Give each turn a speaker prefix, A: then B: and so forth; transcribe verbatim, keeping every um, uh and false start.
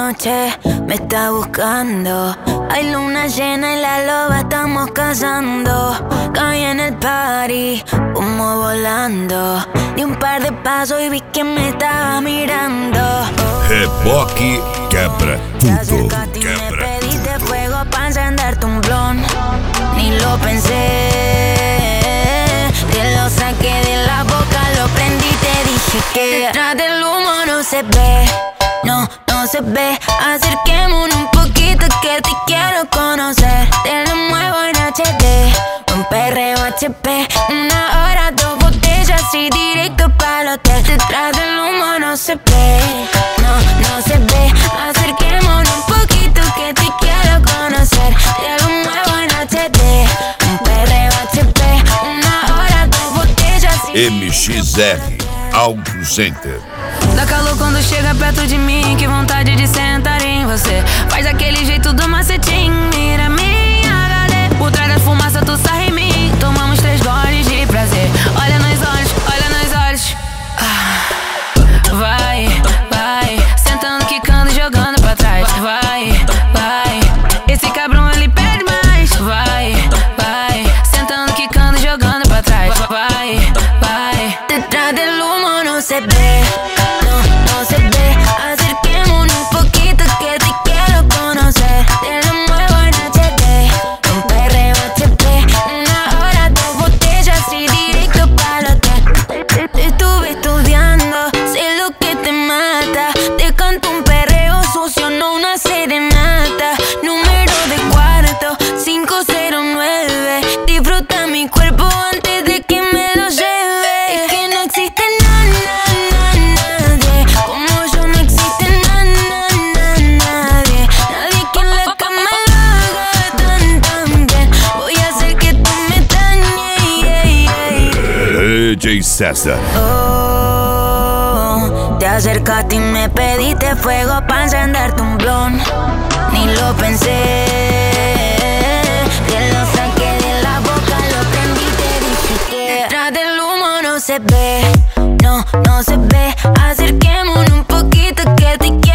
A: noche me está buscando. Hay luna llena y la loba estamos cazando. Caí en el party, humo volando. Di un par de pasos y vi que me estaba mirando.
B: Reboque quebra tudo.
A: Te
B: Quebra
A: me pediste
B: tudo.
A: fuego pa' encenderte un blon. Ni lo pensé. Te lo saqué de la boca, lo prendí y te dije que detrás del humo no se ve. No, no se ve. Acerquémonos un poquito que te quiero conocer. Te lo muevo en H D, un perreo H P. Una hora, dos botellas y directo para el hotel. Detrás del humo no se ve. No, no se ve. Acerquémonos un poquito que te quiero conocer. Te lo muevo en H D, un perreo H P. Una hora, dos botellas y
B: M X R Audio Center.
C: Dá calor quando chega perto de mim, que vontade de sentar em você. Faz aquele jeito do macetinho, mira minha H D. Por trás da fumaça tu sai em mim, tomamos três goles de prazer. Olha nos olhos, olha nos olhos. Ah. Vai, vai, sentando, quicando, jogando pra trás. Vai, vai, esse cabrão ele pede mais. Vai, vai, sentando, quicando, jogando pra trás. Vai, vai.
A: detrás del humo no se ve. No, no se ve. Acerquémonos un poquito que te quiero conocer. Te lo muevo en H D, un perreo H P. Una hora, dos botellas y directo para el hotel. Te, te estuve estudiando, sé lo que te mata. Te canto un perreo sucio, no una serenata. Número de cuarto, cinco cero nueve. Disfruta mi cuerpo antes de que me lo lleve. Es que no existe nada, nadie como yo, no existe nada, nadie. Nadie que en la cama lo haga tan, tan bien. Voy a hacer que tú me dañes, yeah, yeah.
B: D J César.
A: Oh, te acercaste y me pediste fuego pa' encenderte un blon. Ni lo pensé. Te lo saqué de la boca, lo prendí y te dije que detrás del humo no se ve. No, no se ve. Acerquémonos un poquito que te